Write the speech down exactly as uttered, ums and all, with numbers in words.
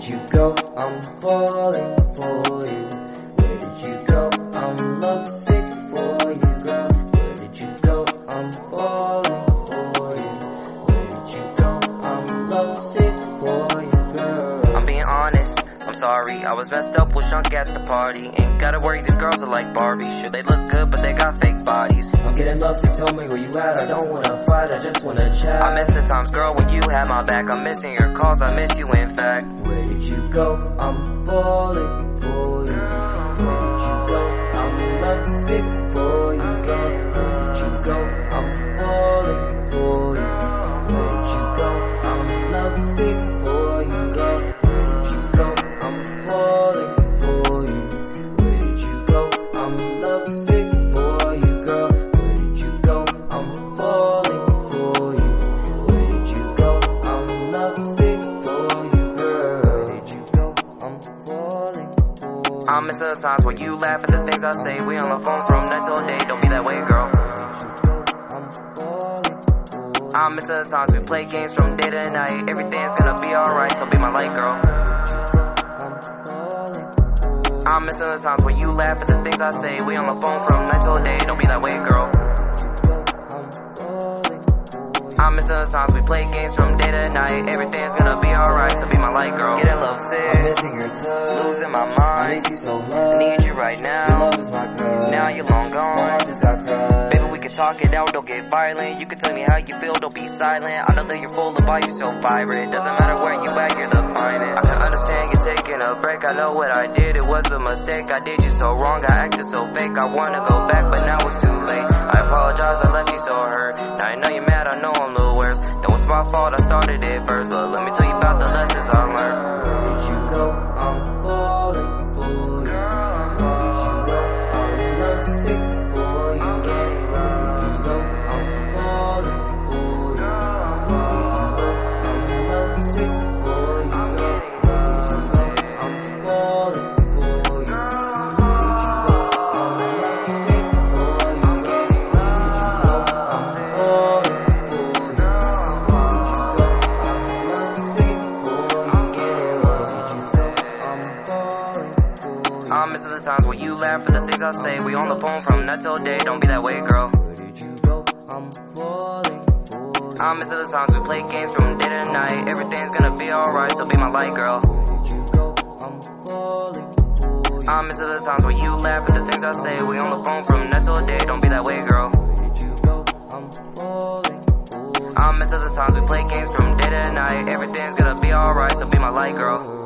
did you go? I'm falling for you. Where did you go? I'm lovesick for you, girl. Where did you go? I'm falling for you. Where did you go? I'm lovesick for you, girl. I'm being honest, I'm sorry, I was messed up with Shunk at the party. Ain't gotta worry, these girls are like Barbie. Sure, they look good, but they got fake bodies. I'm getting lovesick, tell me where you at. I don't wanna fight, I just wanna chat. I miss the times, girl, when you had my back. I'm missing your calls, I miss you in fact. Where did you go? I'm falling for you. Where did you go? I'm lovesick for you, girl. Where did you go? I'm falling for you. Where did you go? I'm lovesick for you, girl. Where did you go? I'm falling for you. Where did you go? I'm lovesick for you, girl. Where did you go? I'm falling for you. Where did you go? I'm lovesick for you, girl. Where did you go? I'm falling for you. I miss the times where you laugh at the things I say. We on the phone from night till day, don't be that way, girl. I miss the times we play games from day to night. Everything's gonna be alright, so be my light, girl. I'm missing the times where you laugh at the things I say. We on the phone from night till day, don't be that way, girl. I'm missing the times we play games from day to night. Everything's gonna be alright, so be my light, girl. Getting love sick, I'm missing your touch, losing my I mind. miss you so much. I need you right Your now. love is my girl. Now you're long My heart gone. just got crushed. Baby, we can talk it out, don't get violent. You can tell me how you feel, don't be silent. I know that you're full of vibe, you're so vibrant. Doesn't matter where you at, you're the finest. I can understand you taking a break. I know what I did, it was a mistake. I did you so wrong, I acted so fake. I wanna go back, but now it's too late. I apologize, I left you so hurt. Now I know you're mad, I know I'm the worst. That was my fault, I started it first. But let me tell you about the lessons I learned. Where did you go? I'm falling for you. Where did you go? I'm lovesick for you. Where did you go? I'm falling for you. Where did you go? I'm lovesick for you. Where did you go? I'm falling for you. Where did you go? I'm lovesick for you. Where did you go? I'm falling for you. I'm missing the times where you laugh at the things I say. We on the phone from night till day, don't be that way, girl. Where did you go? I'm falling for you. I'm missing the times we play games from day to night. Everything's gonna be alright, so be my light, girl. Where did you go? I'm falling for you. I'm missing the times where you laugh at the things I say. We on the phone from night till day, don't be that way, girl. Where did you go? I'm falling for you. I'm missing the times we play games from day to night. Everything's gonna be alright, so be my light, girl.